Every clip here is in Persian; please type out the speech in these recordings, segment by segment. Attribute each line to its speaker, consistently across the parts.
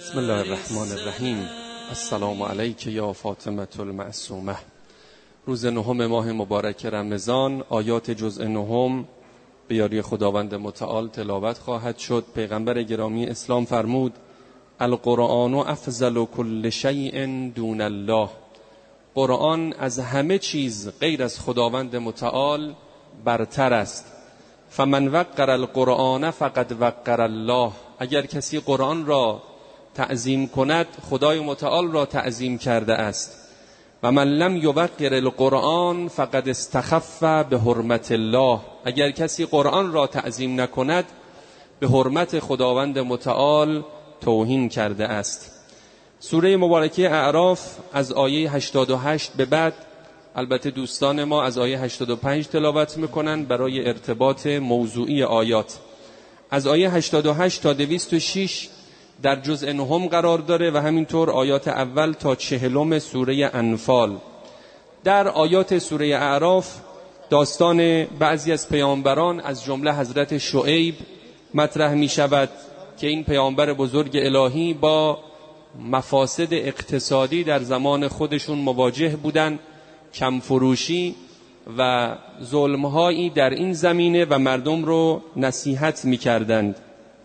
Speaker 1: بسم الله الرحمن الرحیم. السلام علیک یا فاطمه المعصومه. روز نهم ماه مبارک رمضان، آیات جزء نهم به یاری خداوند متعال تلاوت خواهد شد. پیغمبر گرامی اسلام فرمود: القرآن افضل کل شیء دون الله. قرآن از همه چیز غیر از خداوند متعال برتر است. فمن وقر القرآن فقد وقر الله. اگر کسی قرآن را تعظیم کند، خدای متعال را تعظیم کرده است. و من لم یوقر القرآن فقد استخف به حرمت الله. اگر کسی قرآن را تعظیم نکند، به حرمت خداوند متعال توهین کرده است. سوره مبارکه اعراف از آیه 88 به بعد، البته دوستان ما از آیه 85 تلاوت میکنن برای ارتباط موضوعی آیات. از آیه 88 تا 206 در جزء نهم قرار داره و همینطور آیات اول تا 40 سوره انفال. در آیات سوره اعراف داستان بعضی از پیامبران از جمله حضرت شعیب مطرح می شود که این پیامبر بزرگ الهی با مفاسد اقتصادی در زمان خودشون مواجه بودند، کمفروشی و ظلمهایی در این زمینه و مردم رو نصیحت می کردند.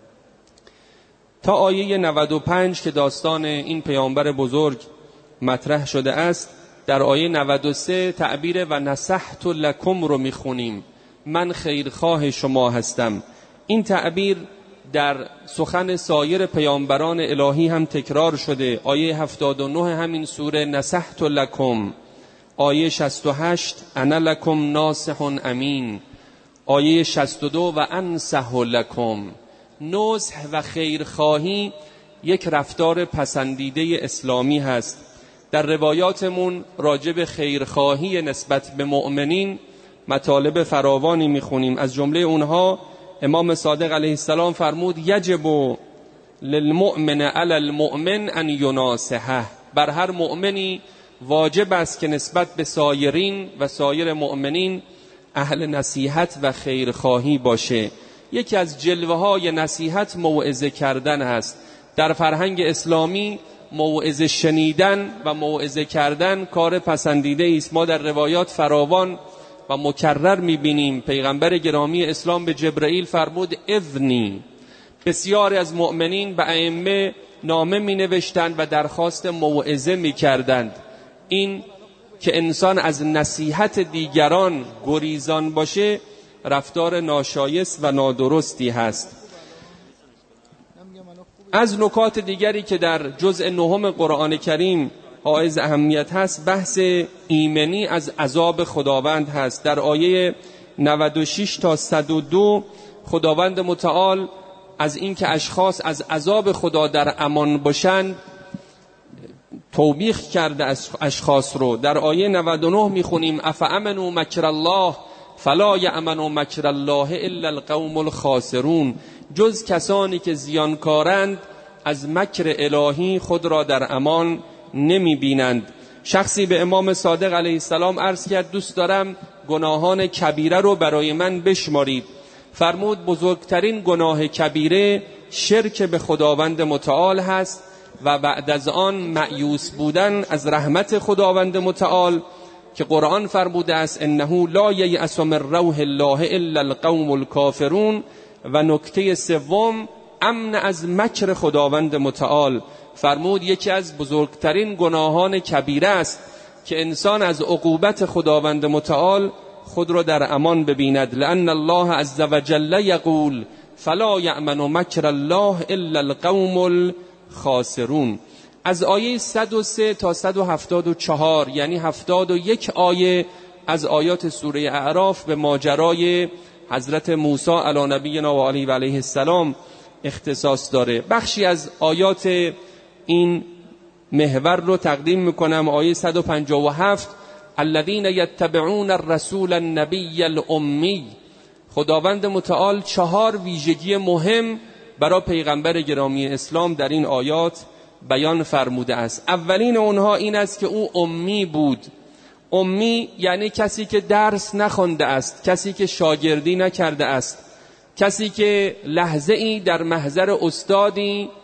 Speaker 1: تا آیه 95 که داستان این پیامبر بزرگ مطرح شده است، در آیه 93 تعبیر و نصحت لکم رو میخونیم، من خیرخواه شما هستم. این تعبیر در سخن سایر پیامبران الهی هم تکرار شده. آیه 79 همین سوره نصحت لکم، آیه 68 انا لکم ناصح امین، آیه 62 و انصح لکم. نصح و خیرخواهی یک رفتار پسندیده اسلامی هست. در روایاتمون راجع به خیرخواهی نسبت به مؤمنین مطالب فراوانی میخونیم. از جمله اونها امام صادق علیه السلام فرمود: یجب للمؤمن علی المؤمن ان یناصحه. بر هر مؤمنی واجب است که نسبت به سایرین و سایر مؤمنین اهل نصیحت و خیرخواهی باشه. یکی از جلوه‌های نصیحت موعظه کردن است. در فرهنگ اسلامی موعظه شنیدن و موعظه کردن کار پسندیده است. ما در روایات فراوان و مکرر می‌بینیم پیغمبر گرامی اسلام به جبرئیل فرمود: اذنی. بسیاری از مؤمنین به ائمه نامه می‌نوشتند و درخواست موعظه می‌کردند. این که انسان از نصیحت دیگران گریزان باشه رفتار ناشایست و نادرستی هست. از نکات دیگری که در جزء نهم قرآن کریم حائز اهمیت هست، بحث ایمنی از عذاب خداوند هست. در آیه 96 تا 102 خداوند متعال از اینکه اشخاص از عذاب خدا در امان باشند توبیخ کرده از اشخاص رو. در آیه 99 میخونیم: افامنوا مکر الله فلا یأمن مکر الله الا القوم الخاسرون. جز کسانی که زیانکارند از مکر الهی خود را در امان نمی بینند. شخصی به امام صادق علیه السلام عرض کرد: دوست دارم گناهان کبیره رو برای من بشمارید. فرمود: بزرگترین گناه کبیره شرک به خداوند متعال هست و بعد از آن مأیوس بودن از رحمت خداوند متعال که قرآن فرموده است: انه لا ییأس من روح الله الا القوم الکافرون. و نکته سوم امن از مکر خداوند متعال. فرمود یکی از بزرگترین گناهان کبیره است که انسان از عقوبت خداوند متعال خود را در امان ببیند. لأن الله عز وجل یقول فلا یأمن مکر الله الا القوم الخاسرون. از آیه 103 تا 174 یعنی 71 آیه از آیات سوره اعراف به ماجرای حضرت موسی علی نبینا و علیه السلام اختصاص داره. بخشی از آیات این محور رو تقدیم میکنم. آیه 157: الذین یتبعون الرسول النبی الامی. خداوند متعال 4 ویژگی مهم برای پیغمبر گرامی اسلام در این آیات بیان فرموده است. اولین اونها این است که او امی بود. امی یعنی کسی که درس نخوانده است، کسی که شاگردی نکرده است، کسی که لحظه ای در محضر استادی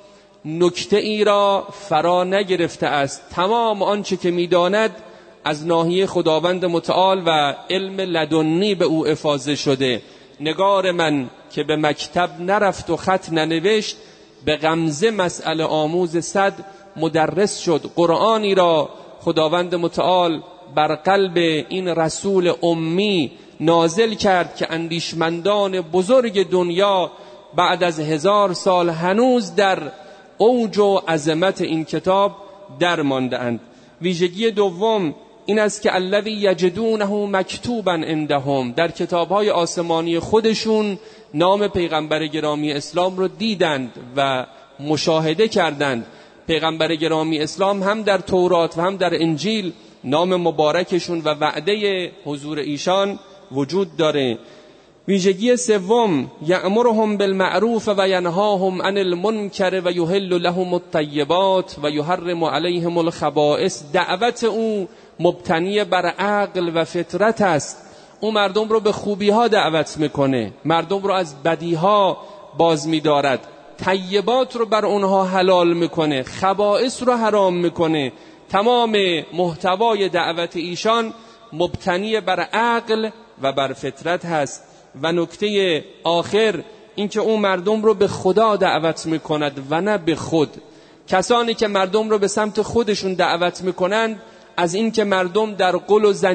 Speaker 1: نکته ای را فرا نگرفته است. تمام آنچه که می‌داند از ناحیه خداوند متعال و علم لدنی به او افاضه شده. نگار من که به مکتب نرفت و خط ننوشت، به غمزه مسئله آموز صد مدرس شد. قرآنی را خداوند متعال بر قلب این رسول امی نازل کرد که اندیشمندان بزرگ دنیا بعد از 1000 سال هنوز در اوج و عظمت این کتاب در مانده‌اند. ویژگی دوم این است که الذی یجدونه مکتوبا عندهم، در کتاب‌های آسمانی خودشون نام پیغمبر گرامی اسلام رو دیدند و مشاهده کردند. پیغمبر گرامی اسلام هم در تورات و هم در انجیل نام مبارکشون و وعده حضور ایشان وجود داره. ویژگی سوم یأمرهم بالمعروف و ینهاهم عن المنکر و یحل لهم الطیبات و یحرم علیهم الخبائث. دعوت او مبتنی بر عقل و فطرت است. او مردم رو به خوبی ها دعوت میکنه، مردم رو از بدی ها باز می‌دارد، طیبات رو بر اونها حلال میکنه، خبائث رو حرام میکنه. تمام محتوای دعوت ایشان مبتنی بر عقل و بر فطرت هست. و نکته آخر این که اون مردم رو به خدا دعوت میکند و نه به خود. کسانی که مردم رو به سمت خودشون دعوت میکنند از این که مردم در قل و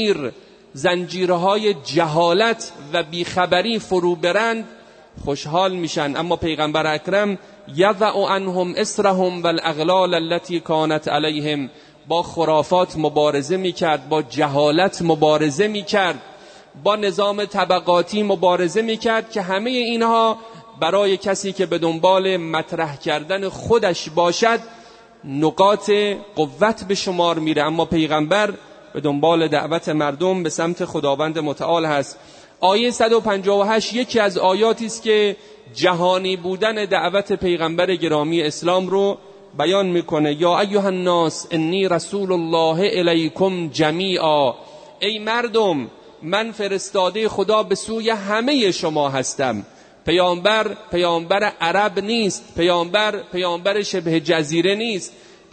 Speaker 1: زنجیرهای جهالت و بیخبری فرو برند خوشحال میشن. اما پیغمبر اکرم یضع عنهم اسرهم والاغلال التي كانت علیهم، با خرافات مبارزه میکرد، با جهالت مبارزه میکرد، با نظام طبقاتی مبارزه میکرد که همه اینها برای کسی که به دنبال مطرح کردن خودش باشد نقاط قوت به شمار میره. اما پیغمبر به دنبال دعوت مردم به سمت خداوند متعال هست. آیه 158 یکی از آیاتی است که جهانی بودن دعوت پیغمبر گرامی اسلام رو بیان میکنه. یا ایها الناس انی رسول الله الیکم جمیعا، ای مردم من فرستاده خدا به سوی همه شما هستم. پیامبر عرب نیست، پیامبر شبه جزیره نیست،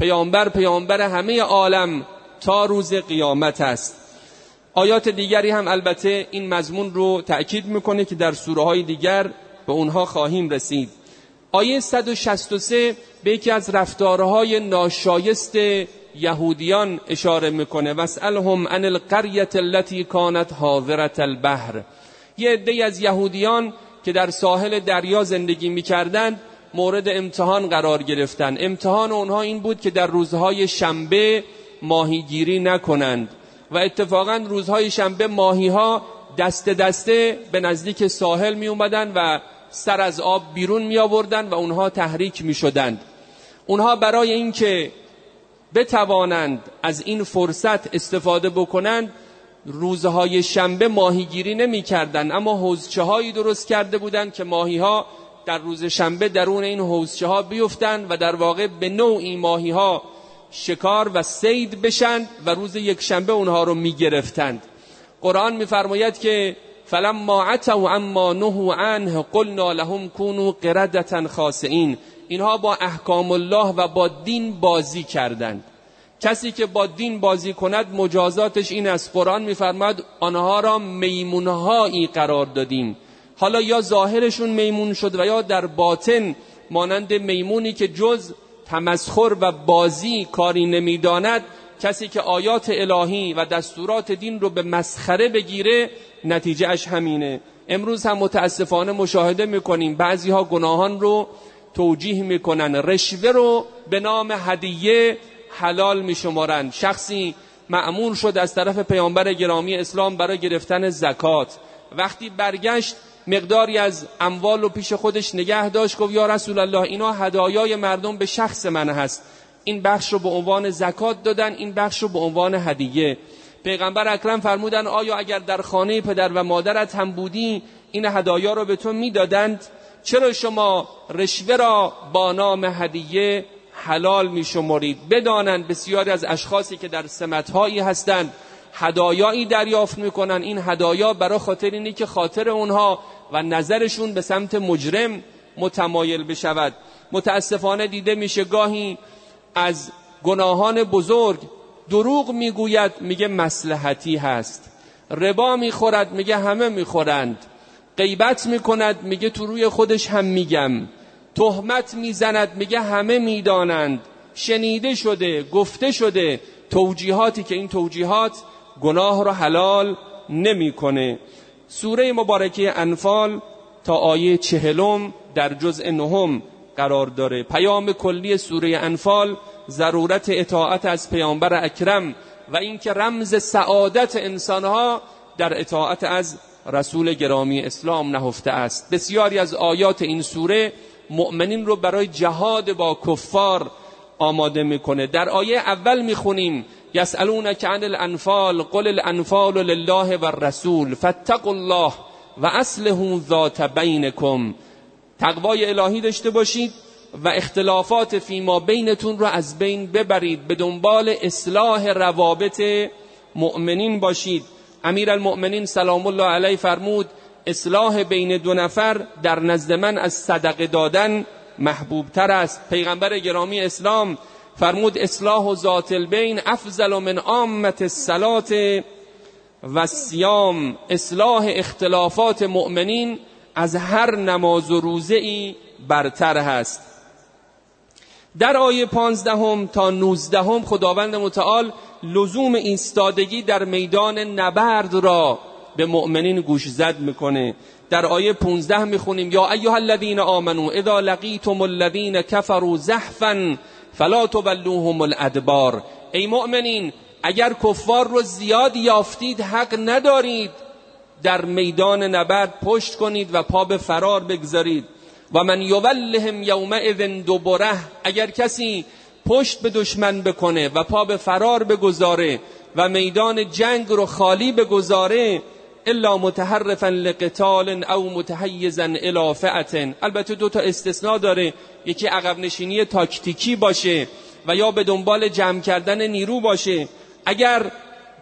Speaker 1: پیامبر همه عالم تا روز قیامت است. آیات دیگری هم البته این مضمون رو تأکید میکنه که در سوره های دیگر به اونها خواهیم رسید. آیه 163 به یکی از رفتارهای ناشایست یهودیان اشاره میکنه. واسألهم عن القرية التي كانت حاضرة البحر. یه عده از یهودیان که در ساحل دریا زندگی میکردند مورد امتحان قرار گرفتند. امتحان اونها این بود که در روزهای شنبه ماهیگیری نکنند و اتفاقا روزهای شنبه ماهیها دسته دسته به نزدیک ساحل می اومدن و سر از آب بیرون می آوردن و اونها تحریک می شدند. اونها برای اینکه بتوانند از این فرصت استفاده بکنند روزهای شنبه ماهیگیری نمی کردن، اما حوضچه هایی درست کرده بودند که ماهی ها در روز شنبه درون این حوضچه ها بیفتند و در واقع به نوعی ماهی ها شکار و صید بشند و روز یک شنبه اونها رو می گرفتند. قرآن می فرماید که فلما عتوا عما نهوا عنه قلنا لهم كونوا قردة خاسئین. اینها با احکام الله و با دین بازی کردند. کسی که با دین بازی کند مجازاتش این است. قرآن می‌فرماید آنها را میمونهایی قرار دادیم. حالا یا ظاهرشون میمون شد و یا در باطن مانند میمونی که جز تمسخر و بازی کاری نمیداند. کسی که آیات الهی و دستورات دین رو به مسخره بگیره نتیجه اش همینه. امروز هم متاسفانه مشاهده میکنیم بعضی ها گناهان رو توجیه میکنن، رشوه رو به نام هدیه حلال میشمارند. شخصی مأمور شد از طرف پیامبر گرامی اسلام برای گرفتن زکات. وقتی برگشت مقداری از اموال رو پیش خودش نگه داشت، گفت یا رسول الله اینا هدایای مردم به شخص من هست، این بخش رو به عنوان زکات دادن، این بخش رو به عنوان هدیه. پیغمبر اکرم فرمودن آیا اگر در خانه پدر و مادرت هم بودی این هدایا رو به تو میدادند؟ چرا شما رشوه را با نام هدیه حلال میشمرید؟ بدانند بسیاری از اشخاصی که در سمت‌هایی هستند هدایایی دریافت میکنن، این هدایا برای خاطر اینه که خاطر اونها و نظرشون به سمت مجرم متمایل بشود. متاسفانه دیده میشه غاهی از گناهان بزرگ دروغ میگوید، میگه مصلحتی هست. ربا میخورد، میگه همه میخورند. غیبت میکند، میگه تو روی خودش هم میگم. تهمت میزند، میگه همه میدانند. شنیده شده، گفته شده توجیهاتی که این توجیهات گناه را حلال نمیکنه. سوره مبارکه انفال تا آیه 40 در جزء 9 قرار داره. پیام کلی سوره انفال ضرورت اطاعت از پیامبر اکرم و اینکه رمز سعادت انسانها در اطاعت از رسول گرامی اسلام نهفته است. بسیاری از آیات این سوره مؤمنین رو برای جهاد با کفار آماده میکنه. در آیه اول میخونیم یسألونک عن الانفال قل الانفال لله والرسول فاتقوا الله و اصلحوا ذات بینکم. تقوای الهی داشته باشید و اختلافات فیما بینتون رو از بین ببرید، به دنبال اصلاح روابط مؤمنین باشید. امیرالمؤمنین سلام الله علیه فرمود اصلاح بین دو نفر در نزد من از صدقه دادن محبوب تر است. پیغمبر گرامی اسلام فرمود اصلاح ذات البین افضل من عامة الصلاة و الصیام. اصلاح اختلافات مؤمنین از هر نماز و روزه‌ای برتر هست. در آیه 15 تا 19 خداوند متعال لزوم ایستادگی در میدان نبرد را به مؤمنین گوش زد میکنه. در آیه 15 میخونیم یا ایها الذین آمنوا اذا لقیتم الذین کفروا زحفا فلا تولوهم الادبار. ای مؤمنین اگر کفار رو زیاد یافتید حق ندارید در میدان نبرد پشت کنید و پا به فرار بگذارید. و من یولهم یومئذ دبره. اگر کسی پشت به دشمن بکنه و پا به فرار بگذاره و میدان جنگ رو خالی بگذاره الا متحرفا لقتال او متحیزا الی فئة. البته 2 تا استثناء داره، یکی عقب نشینی تاکتیکی باشه و یا به دنبال جمع کردن نیرو باشه. اگر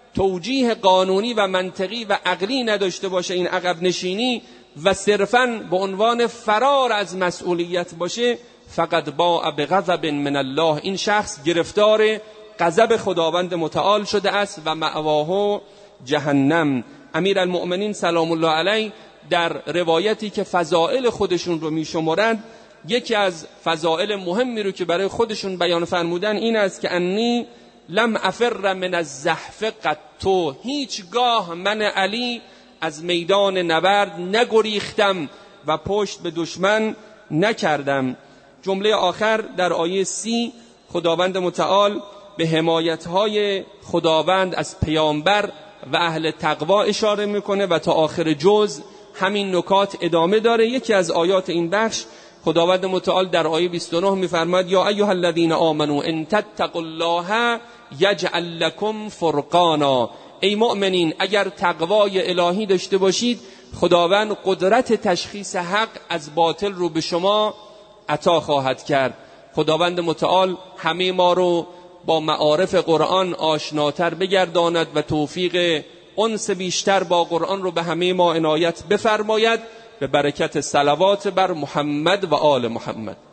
Speaker 1: توجیه قانونی و منطقی و عقلی نداشته باشه این عقب نشینی و صرفاً به عنوان فرار از مسئولیت باشه فقط باء بغضب من الله. این شخص گرفتار غضب خداوند متعال شده است و مأواه جهنم. امیرالمؤمنین سلام الله علیه در روایتی که فضائل خودشون رو میشمارند یکی از فضائل مهمی رو که برای خودشون بیان فرمودن این است که انی لم افر من الزحف قط. هیچگاه من علی از میدان نبرد نگریختم و پشت به دشمن نکردم. جمله آخر در آیه 30 خداوند متعال به حمایت‌های خداوند از پیامبر و اهل تقوا اشاره میکنه و تا آخر جز همین نکات ادامه داره. یکی از آیات این بخش خداوند متعال در آیه 29 میفرماید یا ایها الذین آمنوا ان تتقوا الله یجعل لکم فرقانا. ای مؤمنین اگر تقوای الهی داشته باشید خداوند قدرت تشخیص حق از باطل رو به شما عطا خواهد کرد. خداوند متعال همه ما رو با معارف قرآن آشناتر بگرداند و توفیق انس بیشتر با قرآن رو به همه ما عنایت بفرماید به برکت صلوات بر محمد و آل محمد.